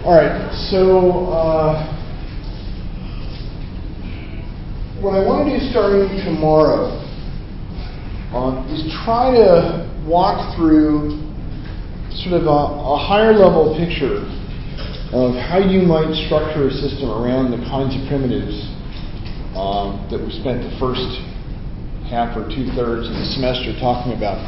All right, so what I want to do starting tomorrow is try to walk through sort of a higher level picture of how you might structure a system around the kinds of primitives that we spent the first half or 2/3 of the semester talking about.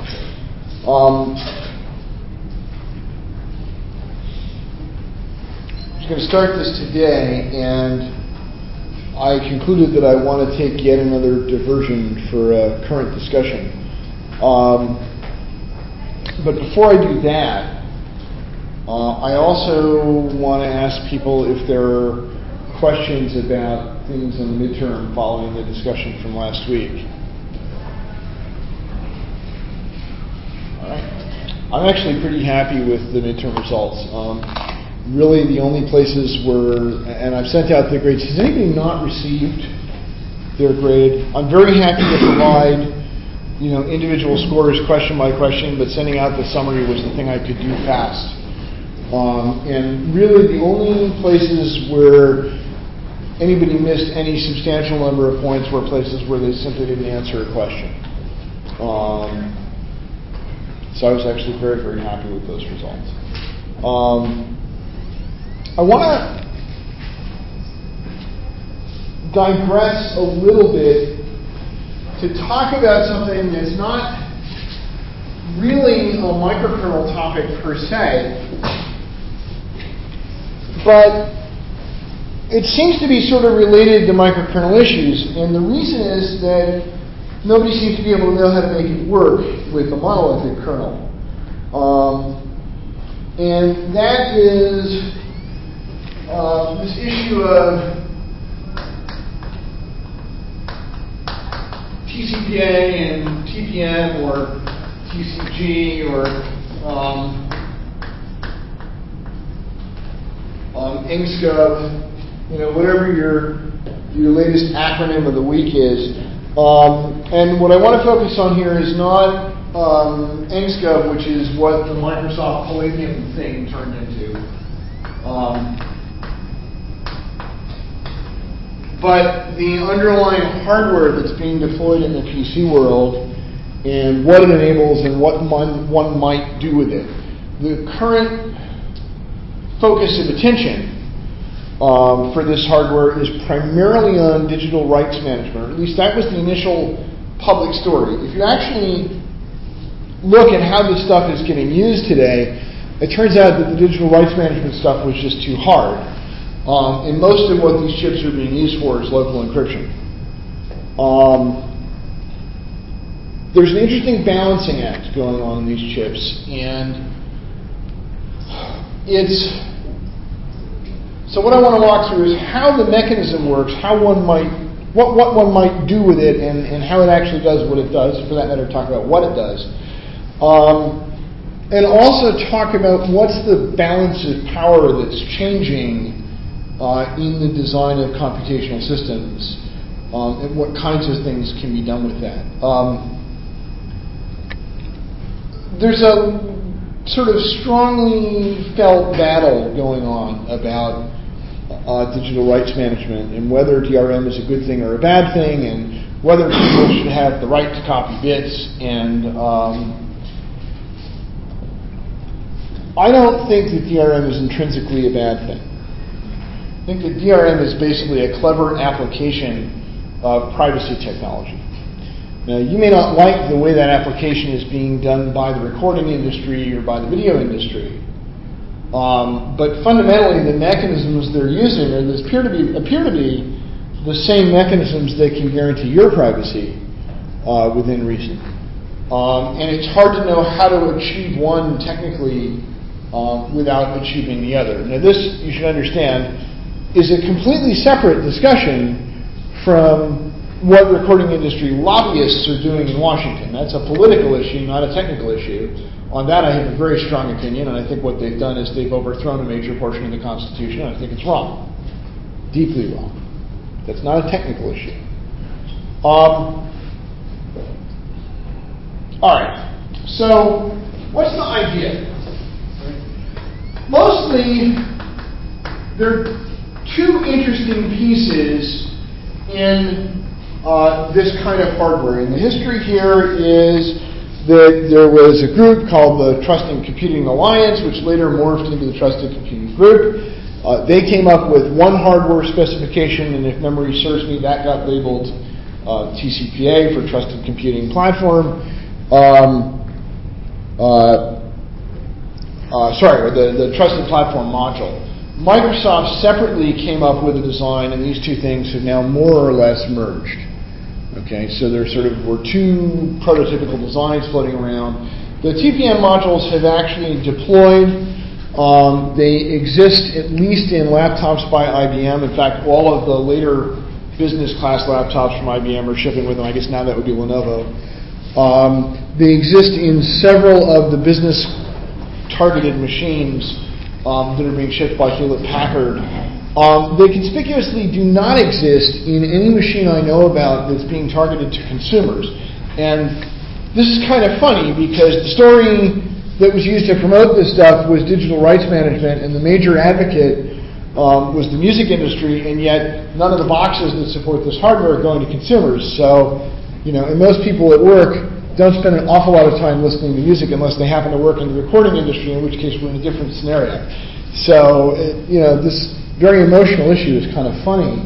I was going to start this today, and I concluded that I want to take yet another diversion for a current discussion. But before I do that, I also want to ask people if there are questions about things in the midterm following the discussion from last week. All right. I'm actually pretty happy with the midterm results. Really, the only places were, and I've sent out the grades. Has anybody not received their grade? I'm very happy to provide, individual scores question by question, but sending out the summary was the thing I could do fast. And really, the only places where anybody missed any substantial number of points were places where they simply didn't answer a question. So I was actually very, very happy with those results. I want to digress a little bit to talk about something that's not really a microkernel topic per se, but it seems to be sort of related to microkernel issues, and the reason is that nobody seems to be able to know how to make it work with a monolithic kernel. And that is this issue of TCPA and TPM or TCG or NGSCOV, whatever your latest acronym of the week is. And what I want to focus on here is not NGSCOV, which is what the Microsoft Palladium thing turned into. But the underlying hardware that's being deployed in the PC world and what it enables and what one might do with it. The current focus of attention for this hardware is primarily on digital rights management, or at least that was the initial public story. If you actually look at how this stuff is getting used today, it turns out that the digital rights management stuff was just too hard. And most of what these chips are being used for is local encryption. There's an interesting balancing act going on in these chips, and so what I want to walk through is how the mechanism works, what one might do with it, and how it actually does what it does. For that matter, talk about what it does, and also talk about what's the balance of power that's changing in the design of computational systems, and what kinds of things can be done with that. There's a sort of strongly felt battle going on about digital rights management and whether DRM is a good thing or a bad thing, and whether people should have the right to copy bits. And I don't think that DRM is intrinsically a bad thing. I think that DRM is basically a clever application of privacy technology. Now, you may not like the way that application is being done by the recording industry or by the video industry, but fundamentally the mechanisms they're using appear to be the same mechanisms that can guarantee your privacy within reason. And it's hard to know how to achieve one technically without achieving the other. Now, this, you should understand, is a completely separate discussion from what recording industry lobbyists are doing in Washington. That's a political issue, not a technical issue. On that, I have a very strong opinion, and I think what they've done is they've overthrown a major portion of the Constitution, and I think it's wrong. Deeply wrong. That's not a technical issue. All right. So, what's the idea? Mostly, there are two interesting pieces in this kind of hardware. And the history here is that there was a group called the Trusted Computing Alliance, which later morphed into the Trusted Computing Group. They came up with one hardware specification, and if memory serves me, that got labeled TCPA for Trusted Computing Platform. The Trusted Platform Module. Microsoft separately came up with a design, and these two things have now more or less merged. Okay, so there were two prototypical designs floating around. The TPM modules have actually deployed. They exist at least in laptops by IBM. In fact, all of the later business class laptops from IBM are shipping with them. I guess now that would be Lenovo. They exist in several of the business targeted machines that are being shipped by Hewlett Packard. They conspicuously do not exist in any machine I know about that's being targeted to consumers. And this is kind of funny because the story that was used to promote this stuff was digital rights management, and the major advocate was the music industry, and yet none of the boxes that support this hardware are going to consumers. So, and most people at work don't spend an awful lot of time listening to music unless they happen to work in the recording industry, in which case we're in a different scenario. So, this very emotional issue is kind of funny.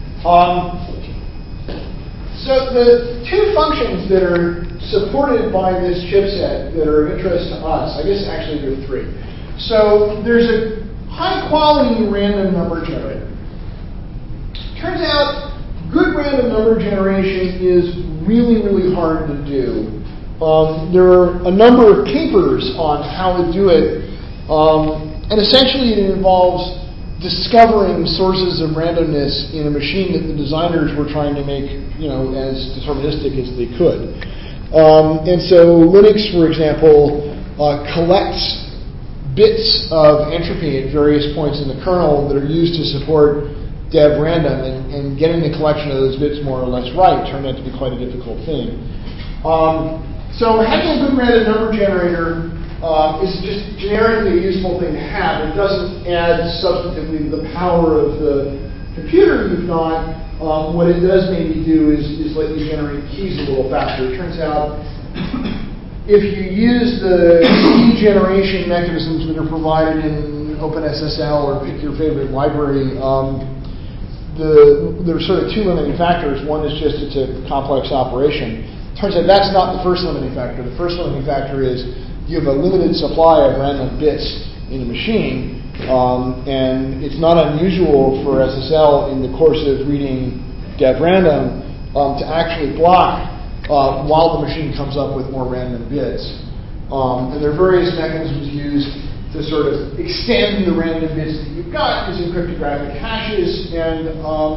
So the two functions that are supported by this chipset that are of interest to us, I guess actually there are three. So there's a high-quality random number generator. Turns out good random number generation is really, really hard to do. There are a number of papers on how to do it, and essentially it involves discovering sources of randomness in a machine that the designers were trying to make, as deterministic as they could. And so Linux, for example, collects bits of entropy at various points in the kernel that are used to support dev random, and getting the collection of those bits more or less right turned out to be quite a difficult thing. So having a good random number generator is just generically a useful thing to have. It doesn't add substantively to the power of the computer you've got. What it does maybe do is let you generate keys a little faster. It turns out if you use the key generation mechanisms that are provided in OpenSSL or pick your favorite library, there are sort of two limiting factors. One is just it's a complex operation. Turns out that's not the first limiting factor. The first limiting factor is you have a limited supply of random bits in a machine, and it's not unusual for SSL in the course of reading dev random to actually block while the machine comes up with more random bits. And there are various mechanisms used to sort of extend the random bits that you've got using cryptographic hashes, and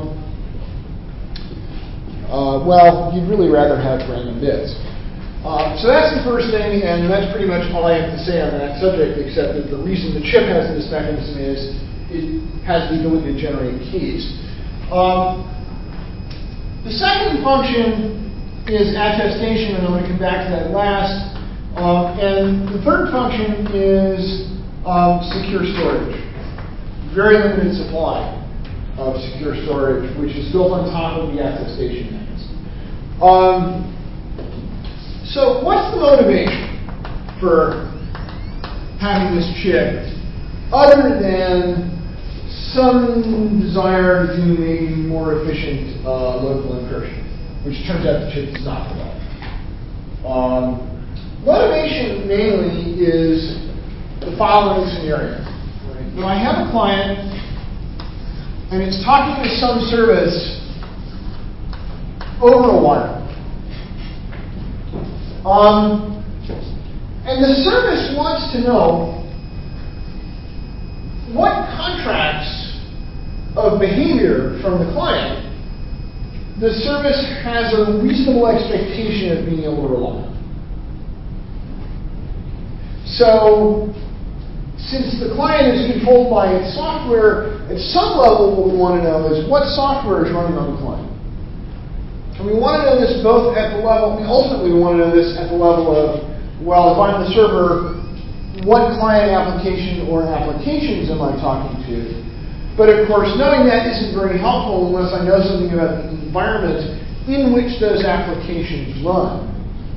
you'd really rather have random bits. So that's the first thing, and that's pretty much all I have to say on that subject, except that the reason the chip has this mechanism is it has the ability to generate keys. The second function is attestation, and I'm going to come back to that last. And the third function is secure storage. Very limited supply of secure storage, which is built on top of the attestation mechanism. So what's the motivation for having this chip, other than some desire to do maybe more efficient local encryption, which turns out the chip does not provide? Motivation mainly is the following scenario. Right? When I have a client and it's talking to some service over a wire, and the service wants to know what contracts of behavior from the client the service has a reasonable expectation of being able to rely on. So, since the client is controlled by its software, at some level what we want to know is what software is running on the client. And we want to know this both at the level, ultimately we want to know this at the level of, well, if I'm the server, what client application or applications am I talking to? But of course, knowing that isn't very helpful unless I know something about the environment in which those applications run.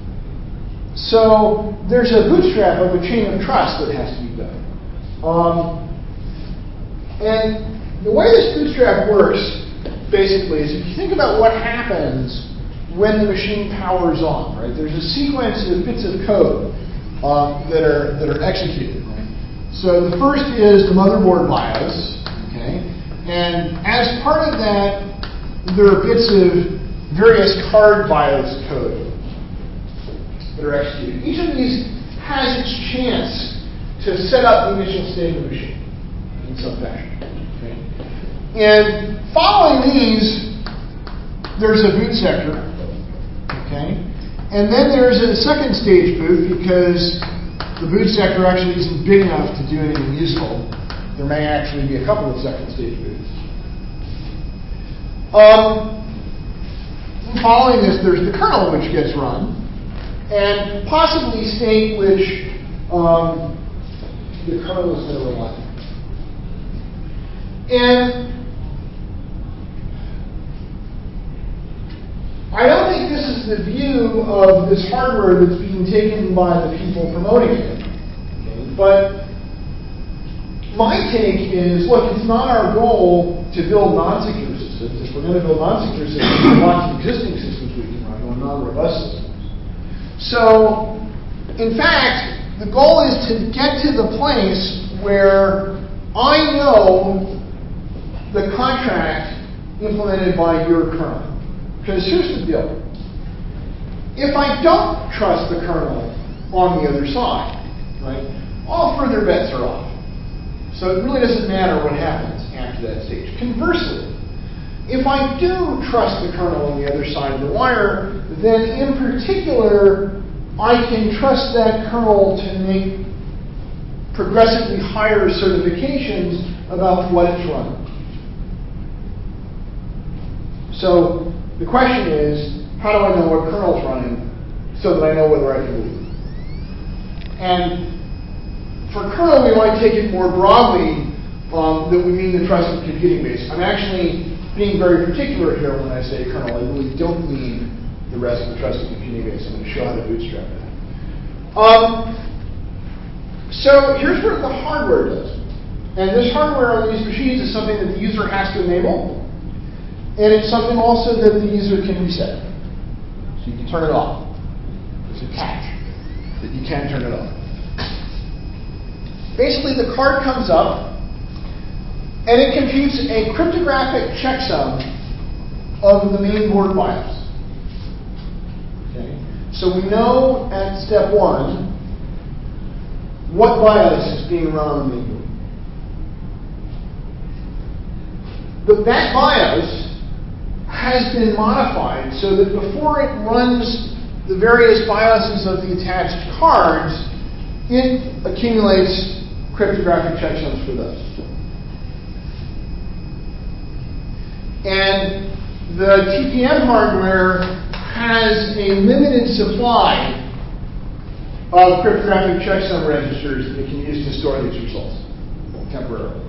So there's a bootstrap of a chain of trust that has to be done. And the way this bootstrap works, basically, is if you think about what happens when the machine powers on, right? There's a sequence of bits of code that are executed, right? So the first is the motherboard BIOS, okay? And as part of that, there are bits of various card BIOS code that are executed. Each of these has its chance to set up the initial state of the machine in some fashion. Okay? And following these, there's a boot sector. Okay? And then there's a second stage boot because the boot sector actually isn't big enough to do anything useful. There may actually be a couple of second stage boots. Following this, there's the kernel which gets run, and possibly state which the kernel is going to run. And I don't think this is the view of this hardware that's being taken by the people promoting it. Okay? But my take is, look, it's not our goal to build non-secure systems. If we're going to build non-secure systems, we want existing systems we can run on non-robust systems. So, in fact, the goal is to get to the place where I know the contract implemented by your kernel. Because here's the deal. If I don't trust the kernel on the other side, right, all further bets are off. So it really doesn't matter what happens after that stage. Conversely, if I do trust the kernel on the other side of the wire, then in particular, I can trust that kernel to make progressively higher certifications about what it's running. So the question is, how do I know what kernel's running so that I know whether I can believe it? And for kernel, we might take it more broadly that we mean the trusted computing base. I'm actually being very particular here when I say kernel. I really don't mean the rest of the trusted computing base. I'm going to show how to bootstrap that. So here's what the hardware does. And this hardware on these machines is something that the user has to enable. And it's something also that the user can reset. So you can turn it off. There's a catch that you can turn it off. Basically, the card comes up, and it computes a cryptographic checksum of the main board BIOS. Okay? So we know at step 1 what BIOS is being run on the main board. But that BIOS has been modified so that before it runs the various BIOSes of the attached cards, it accumulates cryptographic checksums for those. And the TPM hardware has a limited supply of cryptographic checksum registers that it can use to store these results temporarily.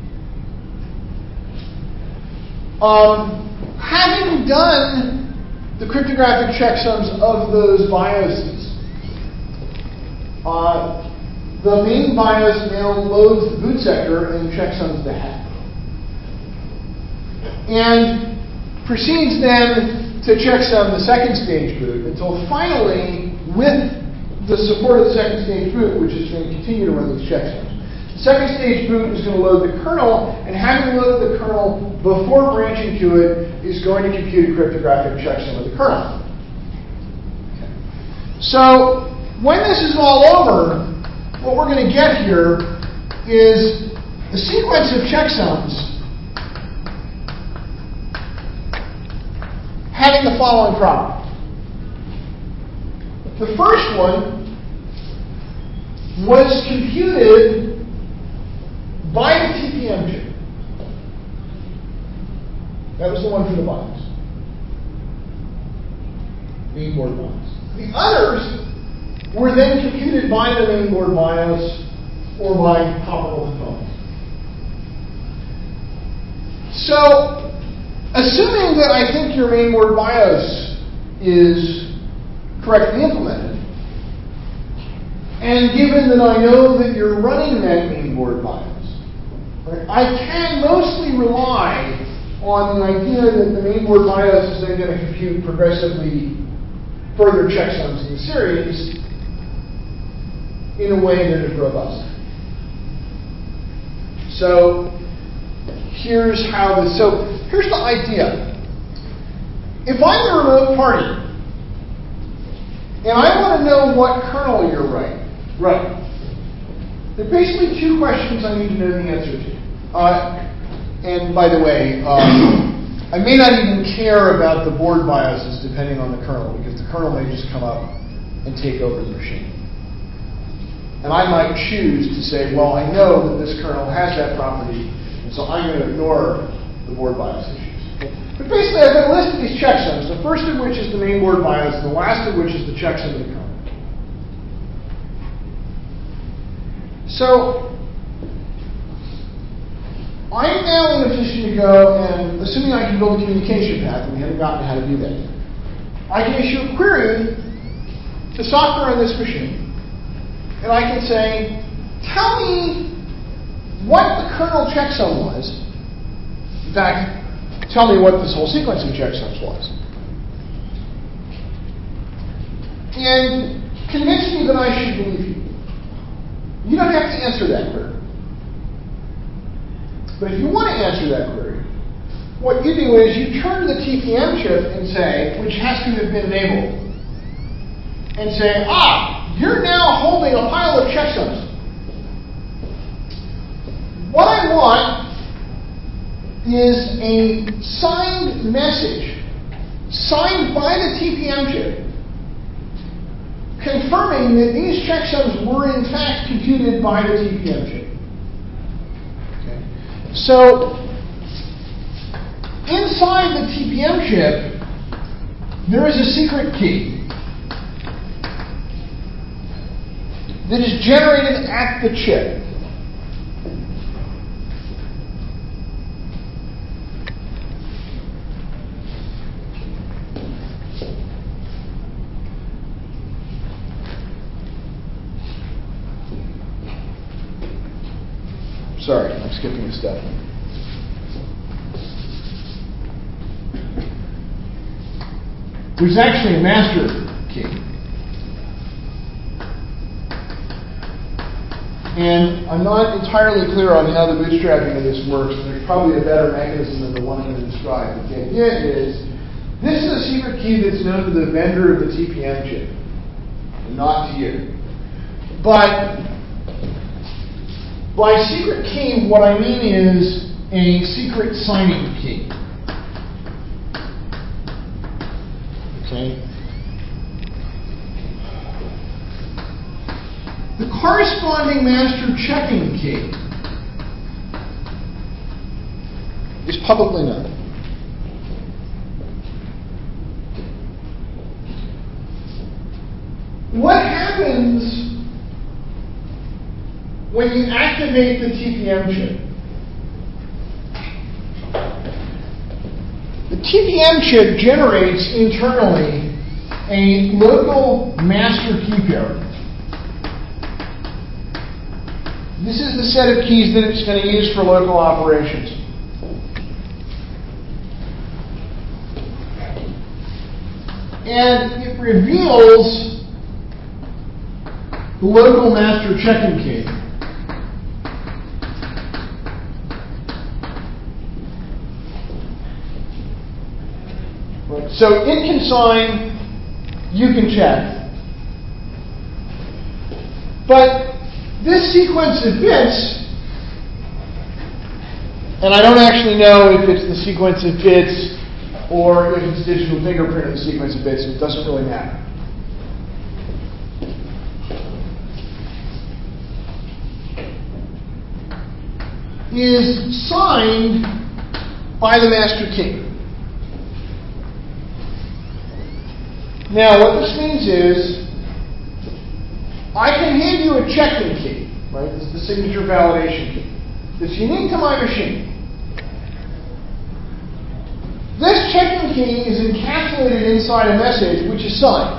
Having done the cryptographic checksums of those BIOSes, the main BIOS now loads the boot sector and checksums the hat. And proceeds then to checksum the second stage boot until finally, with the support of the second stage boot, which is going to continue to run these checksums, the second stage boot is going to load the kernel, and having loaded the kernel before branching to it is going to compute a cryptographic checksum of the kernel. Okay. So when this is all over, what we're going to get here is a sequence of checksums having the following problem. The first one was computed by the TPM chip. That was the one for the BIOS. Mainboard BIOS. The others were then computed by the mainboard BIOS or by comparable components. So, assuming that I think your mainboard BIOS is correctly implemented, and given that I know that you're running that mainboard BIOS, right, I can mostly rely on the idea that the mainboard BIOS is then going to compute progressively further checksums in the series in a way that is robust. So here's here's the idea. If I'm the remote party and I want to know what kernel you're running, there are basically two questions I need to know the answer to. And by the way, I may not even care about the board BIOSes depending on the kernel, because the kernel may just come up and take over the machine. And I might choose to say, well, I know that this kernel has that property, and so I'm going to ignore the board BIOS issues. But basically, I've got a list of these checksums, the first of which is the main board BIOS, and the last of which is the checksum of the kernel. So I'm now in a position to go and, assuming I can build a communication path, and we haven't gotten to how to do that yet, I can issue a query to software on this machine, and I can say, tell me what the kernel checksum was. In fact, tell me what this whole sequence of checksums was. And convince me that I should believe you. You don't have to answer that query. But if you want to answer that query, what you do is you turn to the TPM chip and say, which has to have been enabled, and say, you're now holding a pile of checksums. What I want is a signed message, signed by the TPM chip, confirming that these checksums were in fact computed by the TPM chip. Okay. So, inside the TPM chip, there is a secret key that is generated at the chip. Sorry, I'm skipping a step. There's actually a master key. And I'm not entirely clear on how the bootstrapping of this works. There's probably a better mechanism than the one I'm going to describe. But the idea is, this is a secret key that's known to the vendor of the TPM chip, and not to you. But by secret key, what I mean is a secret signing key. Okay? The corresponding master checking key is publicly known. What happens when you activate the TPM chip? The TPM chip generates internally a local master key pair. This is the set of keys that it's going to use for local operations. And it reveals the local master checking key. So it can sign, you can check. But this sequence of bits, and I don't actually know if it's the sequence of bits or if it's digital fingerprint of the sequence of bits, it doesn't really matter. Is signed by the master key. Now, what this means is, I can hand you a checking key, right? This is the signature validation key. It's unique to my machine. checking key is encapsulated inside a message which is signed.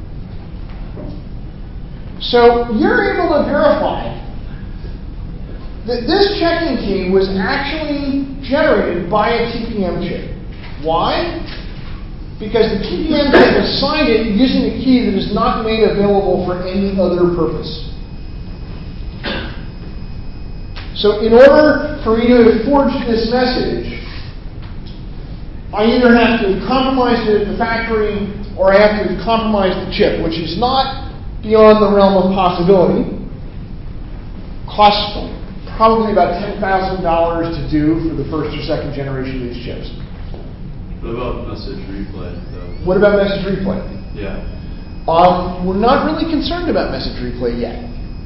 So you're able to verify that this checking key was actually generated by a TPM chip. Why? Because the TPM chip has signed it using a key that is not made available for any other purpose. So in order for me to forge this message, I either have to compromise it at the factory or I have to compromise the chip, which is not beyond the realm of possibility. Costs probably about $10,000 to do for the first or second generation of these chips. What about message replay, though? What about message replay? Yeah. We're not really concerned about message replay yet.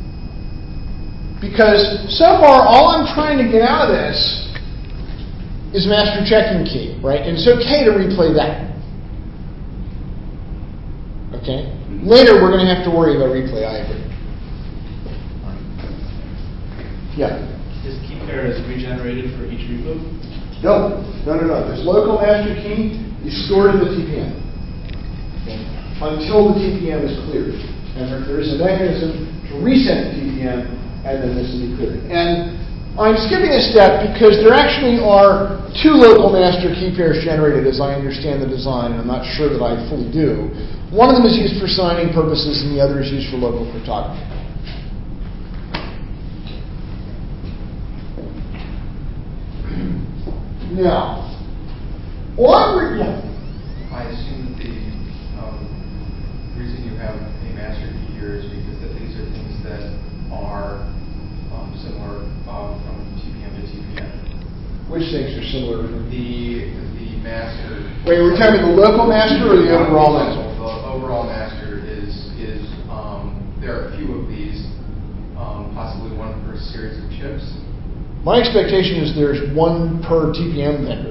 Because so far, all I'm trying to get out of this is master checking key, right? And it's okay to replay that. Okay? Later, we're going to have to worry about replay, I agree. All right. Yeah? This key pair is regenerated for each reboot? No. This local master key is stored in the TPM. Okay? Until the TPM is cleared. And there is a mechanism to reset the TPM, and then this will be cleared. And I'm skipping a step because there actually are two local master key pairs generated as I understand the design, and I'm not sure that I fully do. One of them is used for signing purposes, and the other is used for local cryptography. Now, I assume that the reason you have a master key here is because that these are things that are similar from TPM to TPM. Which things are similar? The master. Wait, we're talking the local master or the overall master? The overall master is there are a few of these, possibly one per series of chips. My expectation is there's one per TPM vendor.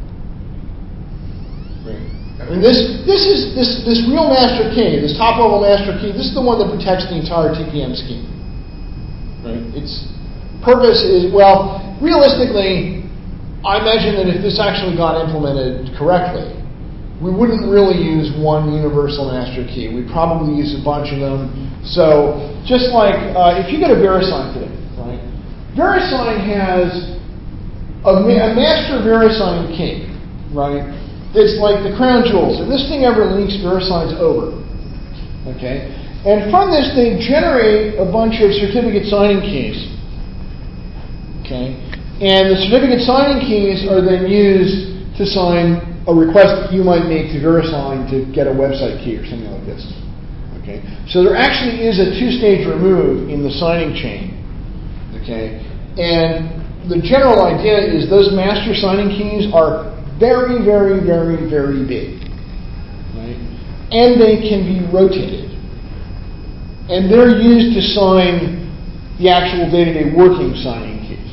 Right. I mean, this real master key, this top level master key, this is the one that protects the entire TPM scheme. Right? Its purpose is, well, realistically, I imagine that if this actually got implemented correctly, we wouldn't really use one universal master key. We'd probably use a bunch of them. So just like if you go to VeriSign today, right? VeriSign has a master VeriSign key, right? It's like the crown jewels. If this thing ever leaks, VeriSign's over. Okay? And from this, they generate a bunch of certificate signing keys. Okay? And the certificate signing keys are then used to sign a request that you might make to VeriSign to get a website key or something like this. Okay? So there actually is a two-stage remove in the signing chain. Okay? And the general idea is those master signing keys are very, very, very, very big. Right? And they can be rotated. And they're used to sign the actual day-to-day working signing keys.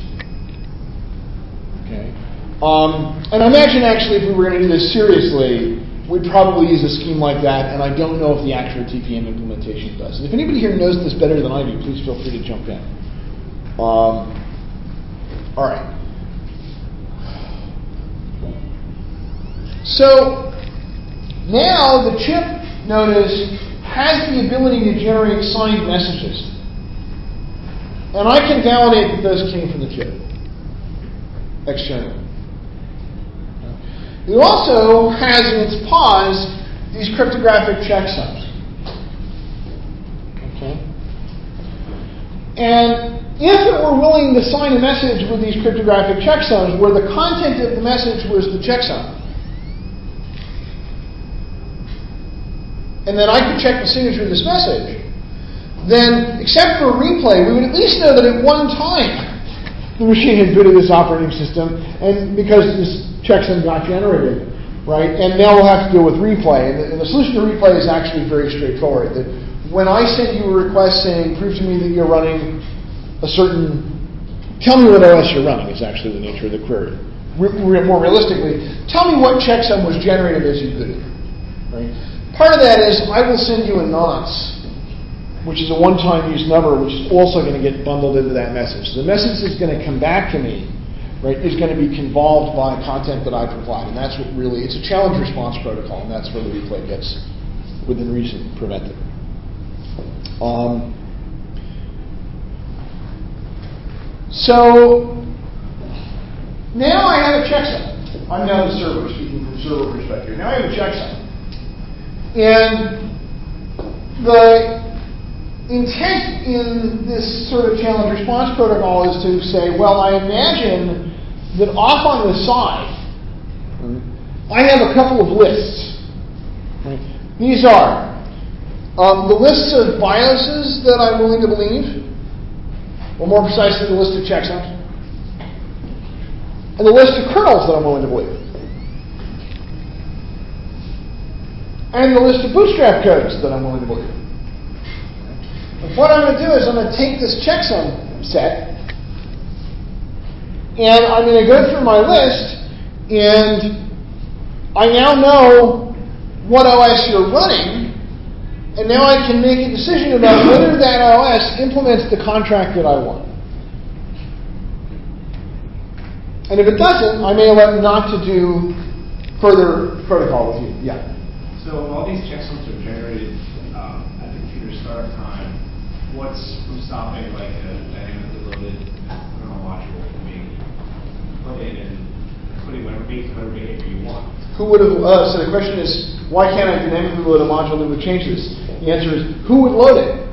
Okay? And I imagine actually if we were going to do this seriously, we'd probably use a scheme like that, and I don't know if the actual TPM implementation does. And if anybody here knows this better than I do, please feel free to jump in. All right. So now the chip, notice, has the ability to generate signed messages. And I can validate that those came from the chip externally. It also has in its POS these cryptographic checksums. Okay? And if it were willing to sign a message with these cryptographic checksums where the content of the message was the checksum, and then I could check the signature of this message, then, except for a replay, we would at least know that at one time the machine had booted this operating system, and because this checksum got generated, right? And now we'll have to deal with replay. And the solution to replay is actually very straightforward. That when I send you a request saying, prove to me that you're running a certain, tell me what OS you're running is actually the nature of the query. More realistically, tell me what checksum was generated as you booted. Right? Part of that is I will send you a nonce, which is a one-time use number, which is also going to get bundled into that message. So the message is going to come back to me right, is going to be convolved by content that I provide. And that's what really, it's a challenge response protocol, and that's where the replay gets, within reason, prevented. So now I have a checksum. I'm now the server, speaking from server perspective. Now I have a checksum. And the intent in this sort of challenge response protocol is to say, well, I imagine that off on the side, I have a couple of lists. Right? These are the lists of BIOSes that I'm willing to believe, or more precisely, the list of checksums, and the list of kernels that I'm willing to believe, and the list of bootstrap codes that I'm willing to believe. What I'm going to do is I'm going to take this checksum set, and I'm going to go through my list, and I now know what OS you're running, and now I can make a decision about whether that OS implements the contract that I want. And if it doesn't, I may elect not to do further protocol with you. Yeah. So all these checksums are generated at the computer startup time. What's from stopping like a dynamically loaded kernel module from being put in and putting whatever behavior you want? Who would have? So the question is, why can't I dynamically load a module that would change this? The answer is, who would load it?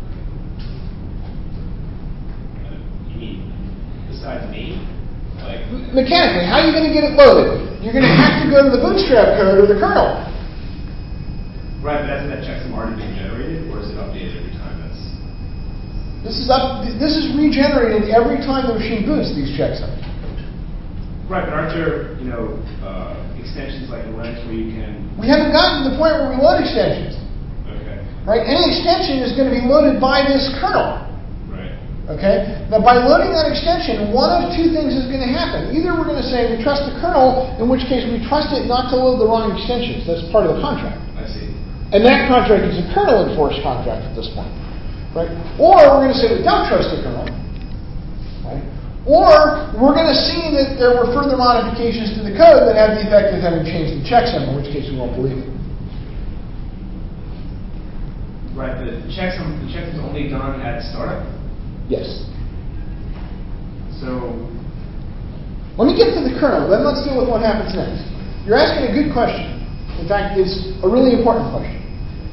You mean besides me? Like mechanically, how are you going to get it loaded? You're going to have to go to the bootstrap code or the kernel. Right, but hasn't that checksum already been generated, or is it updated every time that's? This is regenerated every time the machine boots these checksums. Right, but aren't there, extensions like Lens where you can? We haven't gotten to the point where we load extensions. Okay. Right? Any extension is going to be loaded by this kernel. Right. Okay? Now, by loading that extension, one of two things is going to happen. Either we're going to say we trust the kernel, in which case we trust it not to load the wrong extensions. That's part of the contract. I see. And that contract is a kernel-enforced contract at this point. Right? Or we're going to say we don't trust the kernel. Right? Or we're going to see that there were further modifications to the code that have the effect of having changed the checksum, in which case we won't believe it. Right, the checksum's only done at startup? Yes. So let me get to the kernel, then let's deal with what happens next. You're asking a good question. In fact, it's a really important question.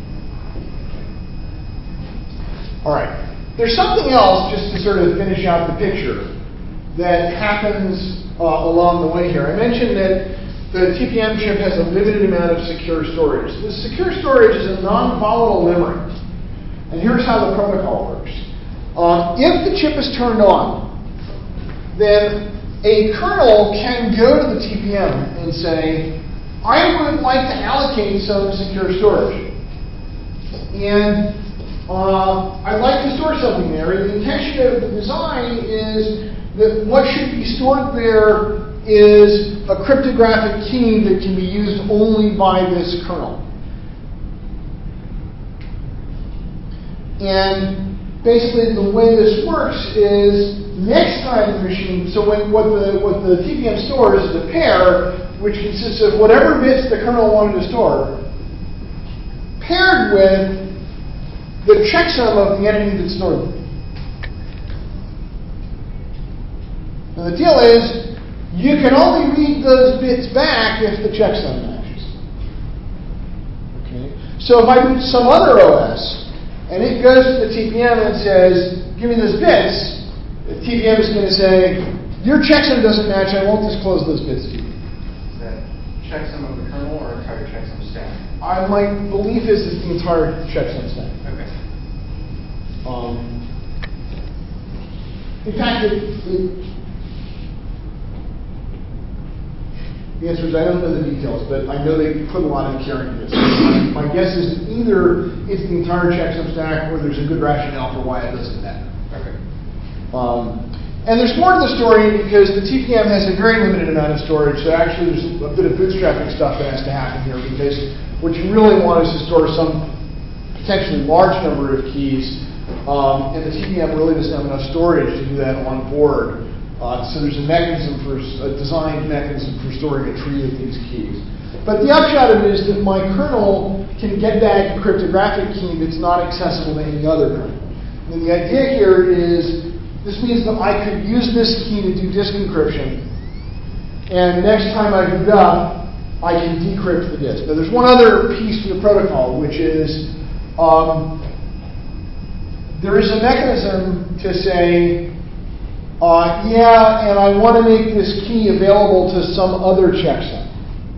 All right. There's something else, just to sort of finish out the picture, that happens along the way here. I mentioned that the TPM chip has a limited amount of secure storage. This secure storage is a non-volatile memory. And here's how the protocol works. If the chip is turned on, then a kernel can go to the TPM and say, I would like to allocate some secure storage. And I'd like to store something there. And the intention of the design is that what should be stored there is a cryptographic key that can be used only by this kernel. And basically the way this works is next time the machine, so what the TPM stores is a pair which consists of whatever bits the kernel wanted to store paired with the checksum of the entity that stored them. Now the deal is, you can only read those bits back if the checksum matches. Okay? So if I boot some other OS, and it goes to the TPM and says, give me those bits, the TPM is going to say, your checksum doesn't match, I won't disclose those bits to you. Is that checksum of the kernel or entire checksum stack? My belief is it's the entire checksum stack. Okay. In fact, the answer is I don't know the details, but I know they put a lot of care into this. My guess is either it's the entire checksum stack or there's a good rationale for why it doesn't matter. Okay. And there's more to the story because the TPM has a very limited amount of storage, so actually there's a bit of bootstrapping stuff that has to happen here because what you really want is to store some potentially large number of keys, and the TPM really doesn't have enough storage to do that on board. So there's a designed mechanism for storing a tree of these keys. But the upshot of it is that my kernel can get back a cryptographic key that's not accessible to any other kernel. And the idea here is, this means that I could use this key to do disk encryption, and next time I boot up, I can decrypt the disk. Now there's one other piece to the protocol, which is there is a mechanism to say, yeah, and I want to make this key available to some other checksum.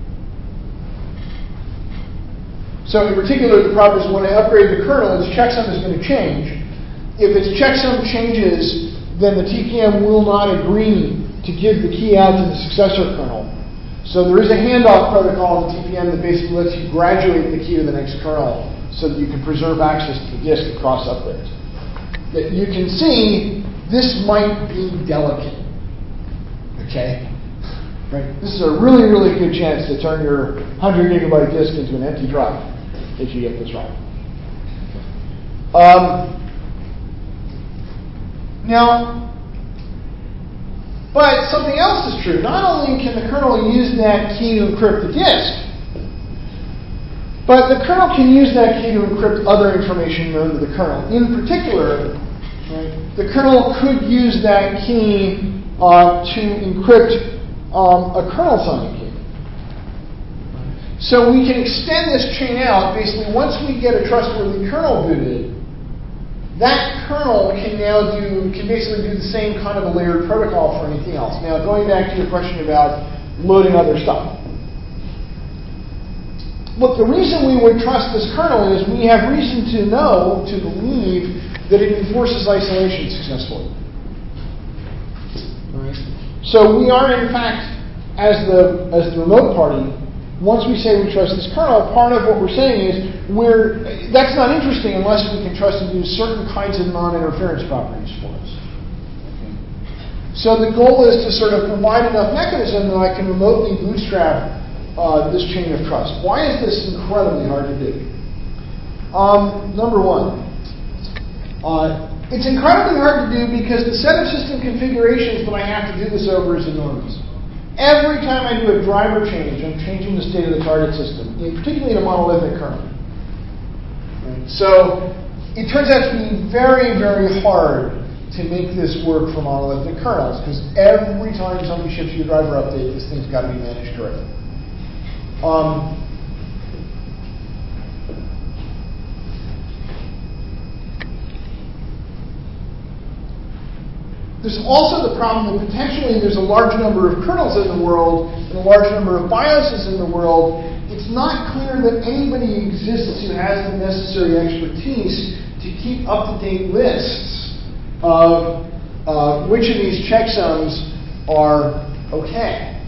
So in particular, the problem is when I upgrade the kernel, its checksum is going to change. If its checksum changes, then the TPM will not agree to give the key out to the successor kernel. So there is a handoff protocol in the TPM that basically lets you graduate the key to the next kernel so that you can preserve access to the disk across upgrades. That you can see this might be delicate. Okay? Right? This is a really, really good chance to turn your 100 gigabyte disk into an empty drive if you get this wrong. But something else is true. Not only can the kernel use that key to encrypt the disk, but the kernel can use that key to encrypt other information known to the kernel. In particular, right, the kernel could use that key to encrypt a kernel-signed key. So we can extend this chain out. Basically, once we get a trustworthy kernel booted, that kernel can basically do the same kind of a layered protocol for anything else. Now, going back to your question about loading other stuff. Look, the reason we would trust this kernel is we have reason to know, to believe, that it enforces isolation successfully. Right? So we are, in fact, as the remote party, once we say we trust this kernel, part of what we're saying is that's not interesting unless we can trust it to do certain kinds of non-interference properties for us. Okay. So the goal is to sort of provide enough mechanism that I can remotely bootstrap this chain of trust. Why is this incredibly hard to do? Number one, it's incredibly hard to do because the set of system configurations that I have to do this over is enormous. Every time I do a driver change, I'm changing the state of the target system, particularly in a monolithic kernel. Right? So it turns out to be very, very hard to make this work for monolithic kernels, because every time somebody ships you a driver update, this thing's got to be managed correctly. There's also the problem that potentially there's a large number of kernels in the world and a large number of BIOSes in the world. It's not clear that anybody exists who has the necessary expertise to keep up-to-date lists of which of these checksums are okay.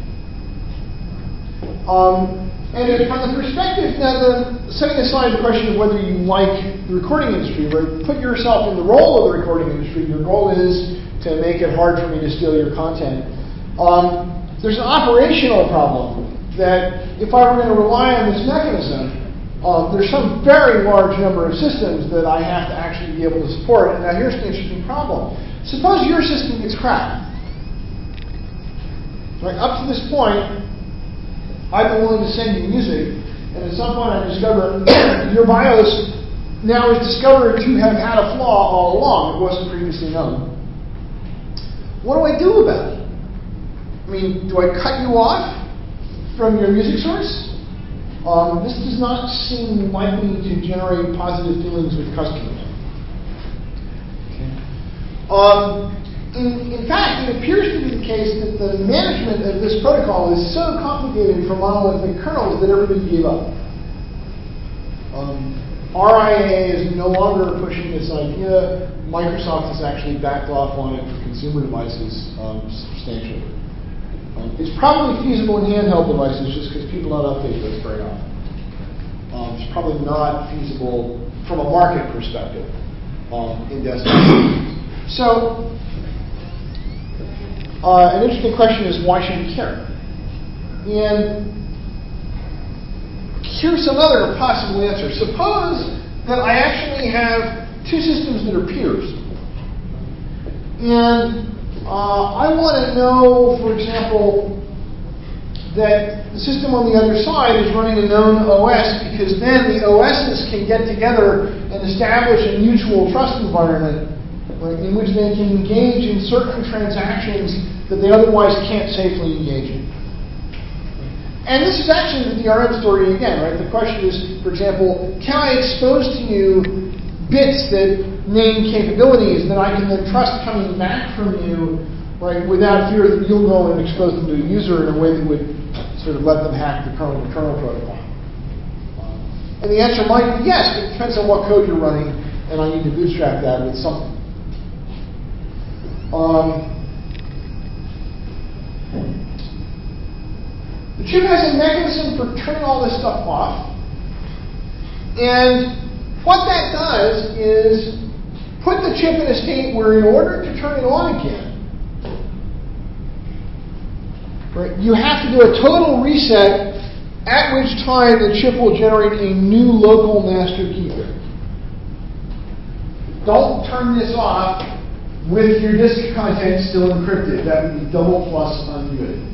And from the perspective, now setting aside the question of whether you like the recording industry, right, put yourself in the role of the recording industry. Your goal is to make it hard for me to steal your content. There's an operational problem that if I were going to rely on this mechanism, there's some very large number of systems that I have to actually be able to support. And now here's the interesting problem. Suppose your system gets cracked. Right? Up to this point, I've been willing to send you music, and at some point I discover your BIOS now is discovered to have had a flaw all along. It wasn't previously known. What do I do about it? I mean, do I cut you off from your music source? This does not seem likely to generate positive feelings with customers. Okay. In fact, it appears to be the case that the management of this protocol is so complicated for monolithic kernels that everybody gave up. RIA is no longer pushing this idea. Microsoft has actually backed off on it for consumer devices substantially. It's probably feasible in handheld devices just because people don't update those very often. It's probably not feasible from a market perspective in desktop. So, an interesting question is, why should we care? And here's another possible answer. Suppose that I actually have two systems that are peers. And I want to know, for example, that the system on the other side is running a known OS, because then the OSs can get together and establish a mutual trust environment, right, in which they can engage in certain transactions that they otherwise can't safely engage in. And this is actually the DRM story again, right? The question is, for example, can I expose to you bits that name capabilities that I can then trust coming back from you, right, without fear that you'll go and expose them to a user in a way that would sort of let them hack the kernel protocol? And the answer might be yes, but it depends on what code you're running, and I need to bootstrap that with something. The chip has a mechanism for turning all this stuff off, and what that does is put the chip in a state where in order to turn it on again, right, you have to do a total reset, at which time the chip will generate a new local master key pair. Don't turn this off with your disk content still encrypted. That would be double plus ungood.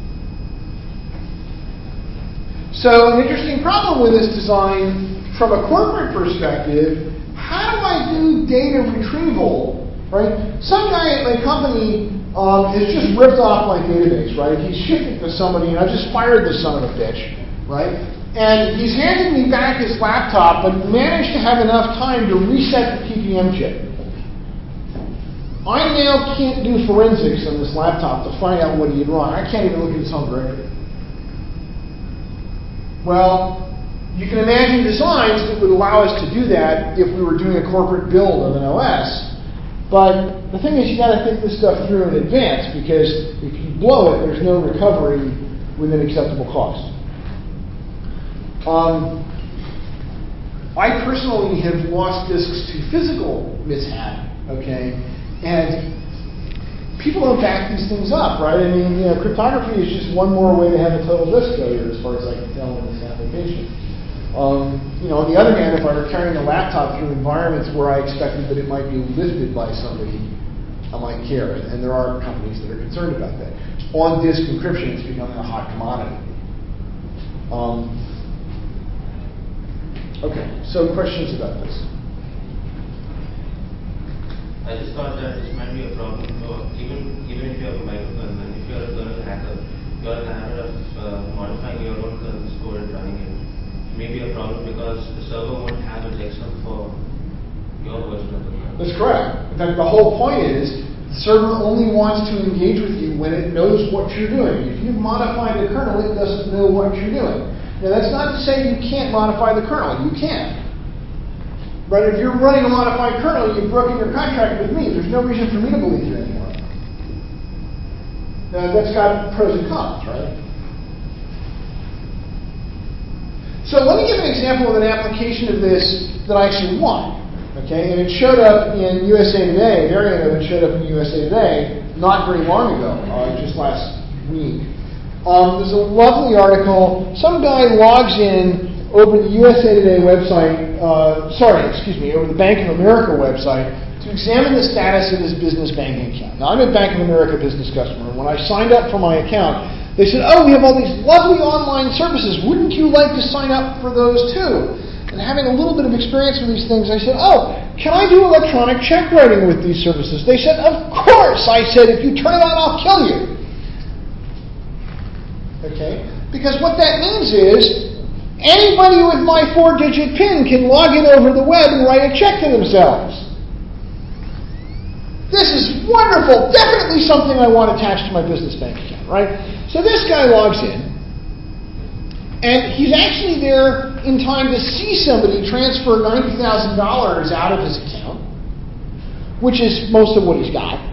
So an interesting problem with this design from a corporate perspective, how do I do data retrieval, right? Some guy at my company has just ripped off my database, right? He's shipped it to somebody, and I just fired the son of a bitch, right? And he's handed me back his laptop, but managed to have enough time to reset the PPM chip. I now can't do forensics on this laptop to find out what he had wrong. I can't even look at his home directory. Well, you can imagine designs that would allow us to do that if we were doing a corporate build of an OS. But the thing is, you got to think this stuff through in advance, because if you blow it, there's no recovery within acceptable cost. I personally have lost disks to physical mishap, okay? And people don't back these things up, right? I mean, cryptography is just one more way to have a total disk failure, as far as I can tell in this application. On the other hand, if I were carrying a laptop through environments where I expected that it might be lifted by somebody, I might care. And there are companies that are concerned about that. On-disk encryption is becoming a hot commodity. Okay, so questions about this? I just thought that this might be a problem for even if you have a microkernel, and if you are a kernel hacker, you are in the habit of modifying your own kernel code and running it. It may be a problem because the server won't have a checksum for your version of the kernel. That's correct. In fact, the whole point is the server only wants to engage with you when it knows what you're doing. If you've modified the kernel, it doesn't know what you're doing. Now, that's not to say you can't modify the kernel. You can. But if you're running a modified kernel, you've broken your contract with me. There's no reason for me to believe you anymore. Now, that's got pros and cons, right? So let me give an example of an application of this that I actually won. Okay, and it showed up in USA Today. A variant of it showed up in USA Today not very long ago, just last week. There's a lovely article. Some guy logs in over the USA Today website, over the Bank of America website to examine the status of his business banking account. Now, I'm a Bank of America business customer, and when I signed up for my account, they said, oh, we have all these lovely online services. Wouldn't you like to sign up for those too? And having a little bit of experience with these things, I said, oh, can I do electronic check writing with these services? They said, of course. I said, if you turn it on, I'll kill you. Okay? Because what that means is anybody with my 4-digit PIN can log in over the web and write a check to themselves. This is wonderful. Definitely something I want attached to my business bank account, right? So this guy logs in, and he's actually there in time to see somebody transfer $90,000 out of his account, which is most of what he's got.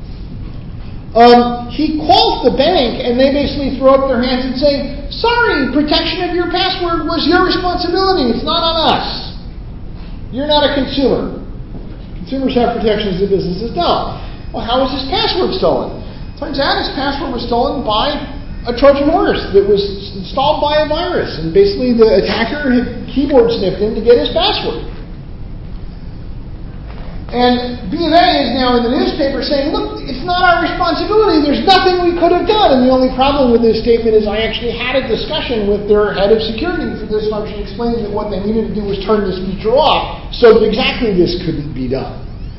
He calls the bank, and they basically throw up their hands and say, sorry, protection of your password was your responsibility. It's not on us. You're not a consumer. Consumers have protections that businesses don't. Well, how was his password stolen? Turns out his password was stolen by a Trojan horse that was installed by a virus. And basically the attacker had keyboard sniffed him to get his password. And B of A is now in the newspaper saying, look, it's not our responsibility. There's nothing we could have done. And the only problem with this statement is I actually had a discussion with their head of security for this function explaining that what they needed to do was turn this feature off so that exactly this couldn't be done.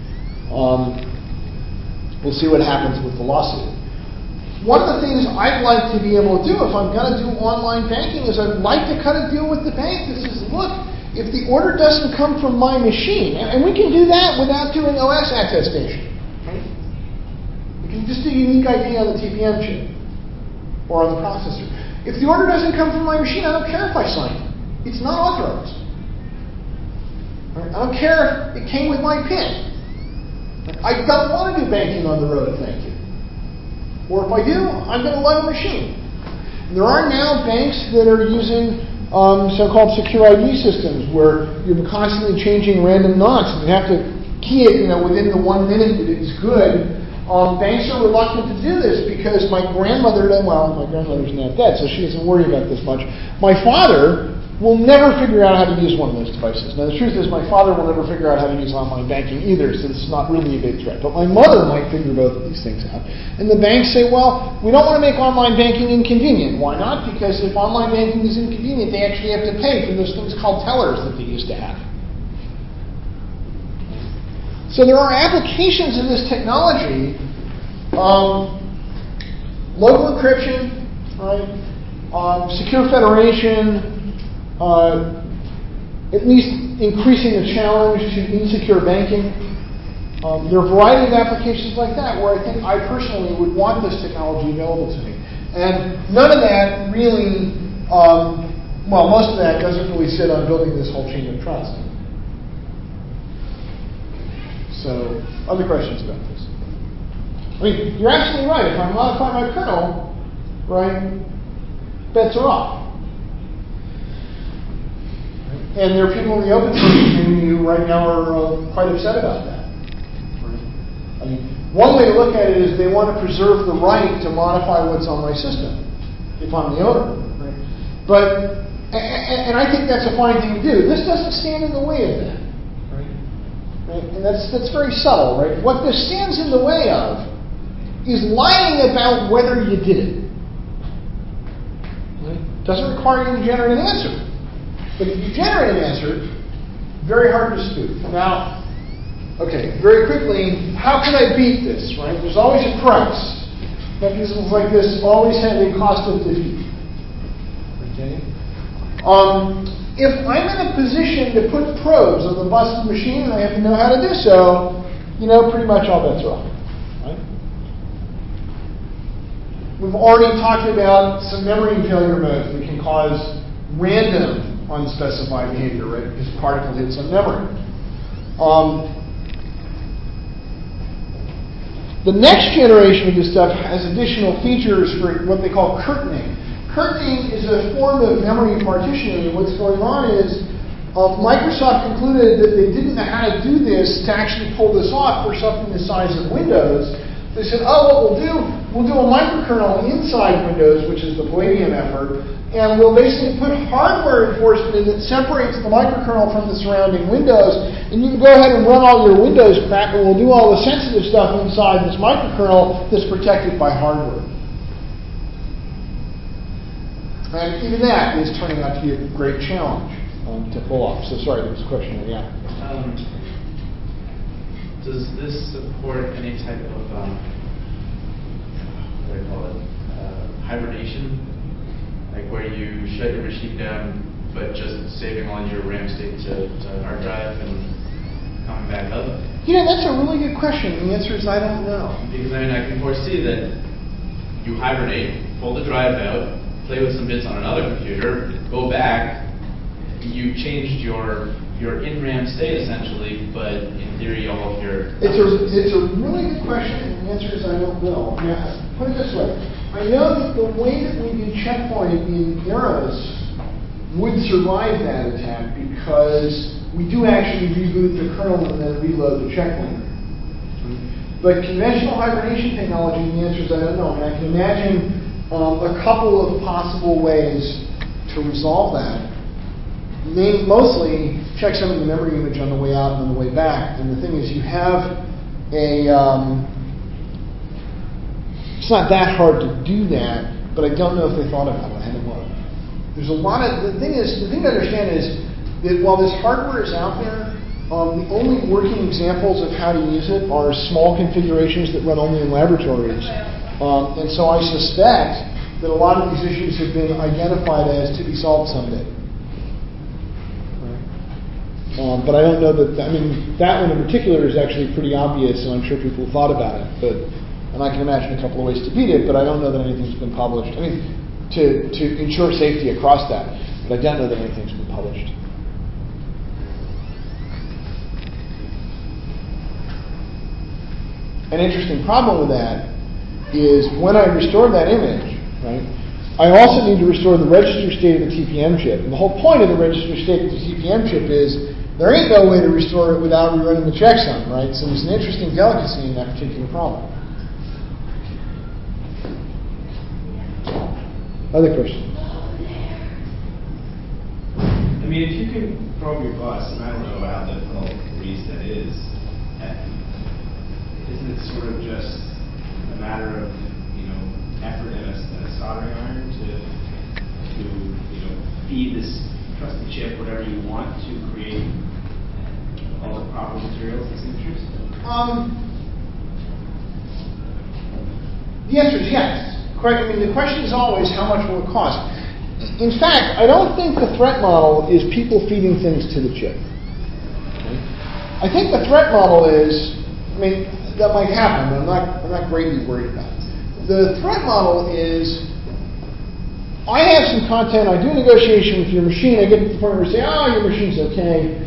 We'll see what happens with the lawsuit. One of the things I'd like to be able to do if I'm going to do online banking is I'd like to cut a deal with the bank that says, look, if the order doesn't come from my machine, and we can do that without doing OS attestation. Right? We can just do unique ID on the TPM chip or on the processor. If the order doesn't come from my machine, I don't care if I sign it. It's not authorized. Right? I don't care if it came with my PIN. Right? I don't want to do banking on the road, thank you. Or if I do, I'm going to lug a machine. And there are now banks that are using so-called secure ID systems where you're constantly changing random knots and you have to key it, within the 1 minute that it's good. Banks are reluctant to do this because my grandmother's now dead, so she doesn't worry about this much. My father will never figure out how to use one of those devices. Now, the truth is my father will never figure out how to use online banking either, so this is not really a big threat. But my mother might figure both of these things out. And the banks say, well, we don't want to make online banking inconvenient. Why not? Because if online banking is inconvenient, they actually have to pay for those things called tellers that they used to have. So there are applications of this technology. Local encryption, right? Secure federation, at least increasing the challenge to insecure banking. There are a variety of applications like that where I think I personally would want this technology available to me. And none of that really, most of that doesn't really sit on building this whole chain of trust. So, other questions about this? I mean, you're absolutely right. If I modify my kernel, right, bets are off. And there are people in the open source community who right now are quite upset about that. Right? I mean, one way to look at it is they want to preserve the right to modify what's on my system if I'm the owner. Right? But, and I think that's a fine thing to do. This doesn't stand in the way of that. Right? And that's very subtle. Right? What this stands in the way of is lying about whether you did it. Right? Doesn't require you to generate an answer. But if you generate an answer, very hard to spoof. Now, okay, very quickly, how can I beat this, right? There's always a price. Mechanisms like this always have a cost of defeat. Okay? If I'm in a position to put probes on the busted machine and I have to know how to do so, pretty much all bets are off. Right? We've already talked about some memory failure modes that can cause random unspecified behavior, right? Because particle hits on memory. The next generation of this stuff has additional features for what they call curtaining. Curtaining is a form of memory partitioning, and what's going on is Microsoft concluded that they didn't know how to do this to actually pull this off for something the size of Windows. They said, what we'll do a microkernel inside Windows, which is the Palladium effort, and we'll basically put hardware enforcement in that separates the microkernel from the surrounding Windows, and you can go ahead and run all your Windows crap, and we'll do all the sensitive stuff inside this microkernel that's protected by hardware. And even that is turning out to be a great challenge to pull off. So sorry, there was a question here. Yeah. Does this support any type of what do I call it? Hibernation? Like where you shut your machine down, but just saving all your RAM state to hard drive and coming back up? That's a really good question. The answer is I don't know. Because I can foresee that you hibernate, pull the drive out, play with some bits on another computer, go back, you changed your in-RAM state essentially, but in theory all of your... It's a really good question, and the answer is I don't know. Now, put it this way. I know that the way that we do checkpoint in Eros would survive that attack because we do actually reboot the kernel and then reload the checkpointer. But conventional hibernation technology, the answer is I don't know. I can imagine a couple of possible ways to resolve that. mostly checksum the memory image on the way out and on the way back. And the thing is, you have a. It's not that hard to do that, but I don't know if they thought about it. I haven't looked. There's a lot of the thing to understand is that while this hardware is out there, the only working examples of how to use it are small configurations that run only in laboratories. And so I suspect that a lot of these issues have been identified as to be solved someday. But I don't know that. I mean, that one in particular is actually pretty obvious, and I'm sure people thought about it. And I can imagine a couple of ways to beat it, but I don't know that anything's been published. I mean, to ensure safety across that, but I don't know that anything's been published. An interesting problem with that is when I restore that image, right? I also need to restore the register state of the TPM chip. And the whole point of the register state of the TPM chip is there ain't no way to restore it without rerunning the checksum, right? So there's an interesting delicacy in that particular problem. Other questions? I mean, if you can probe your bus, and I don't know how difficult Reese that is, isn't it sort of just a matter of, effort and a soldering iron to feed this trusted chip whatever you want to create all the proper materials and signatures? The answer is yes. I mean, the question is always how much will it cost? In fact, I don't think the threat model is people feeding things to the chip. Okay? I think the threat model is, that might happen, but I'm not greatly worried about it. The threat model is, I have some content, I do a negotiation with your machine, I get to the point where I say, your machine's okay.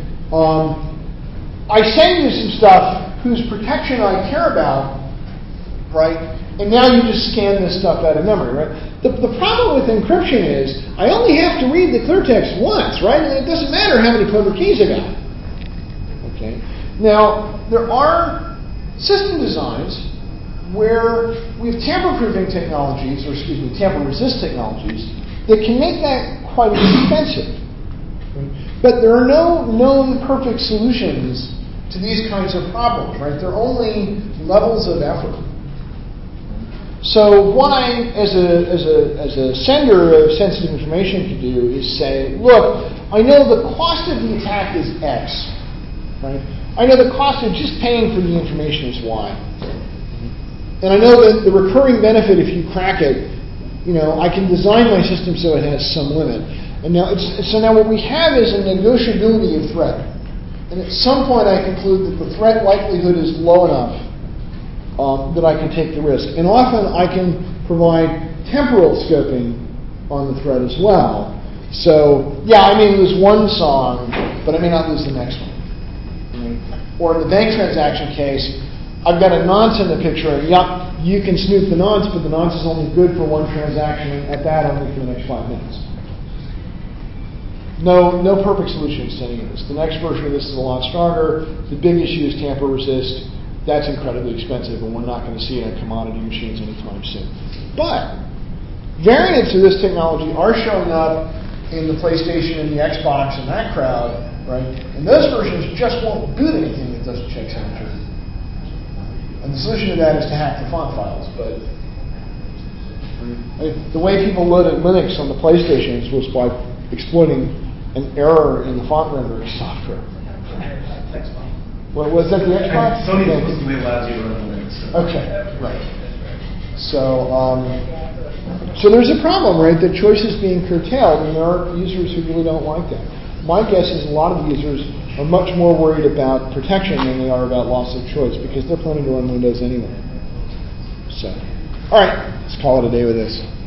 I send you some stuff whose protection I care about, right? And now you just scan this stuff out of memory, right? The problem with encryption is, I only have to read the clear text once, right? And it doesn't matter how many clever keys I got. Okay? Now, there are system designs where we have tamper-proofing technologies, tamper-resist technologies, that can make that quite expensive. But there are no known perfect solutions to these kinds of problems, right? They're only levels of effort. So what I, as a sender of sensitive information, can do is say, look, I know the cost of the attack is X, right? I know the cost of just paying for the information is Y. And I know that the recurring benefit if you crack it, I can design my system so it has some limit. And now what we have is a negotiability of threat. And at some point I conclude that the threat likelihood is low enough that I can take the risk. And often I can provide temporal scoping on the threat as well. So, I may lose one song, but I may not lose the next one. Right? Or in the bank transaction case, I've got a nonce in the picture, and you can snoop the nonce, but the nonce is only good for one transaction, and at that only for the next 5 minutes. No perfect solution to any of this. The next version of this is a lot stronger. The big issue is tamper resist. That's incredibly expensive, and we're not going to see it on commodity machines anytime soon. But variants of this technology are showing up in the PlayStation and the Xbox and that crowd, right? And those versions just won't boot anything that doesn't check signature. And the solution to that is to hack the font files. But the way people loaded Linux on the PlayStations was by exploiting an error in the font rendering software. Well, was that the Xbox? Sony supposedly allows you to run Linux. Okay, right. So there's a problem, right? That choice is being curtailed, and there are users who really don't like that. My guess is a lot of users are much more worried about protection than they are about loss of choice because they're planning to run Windows anyway. So, all right, let's call it a day with this.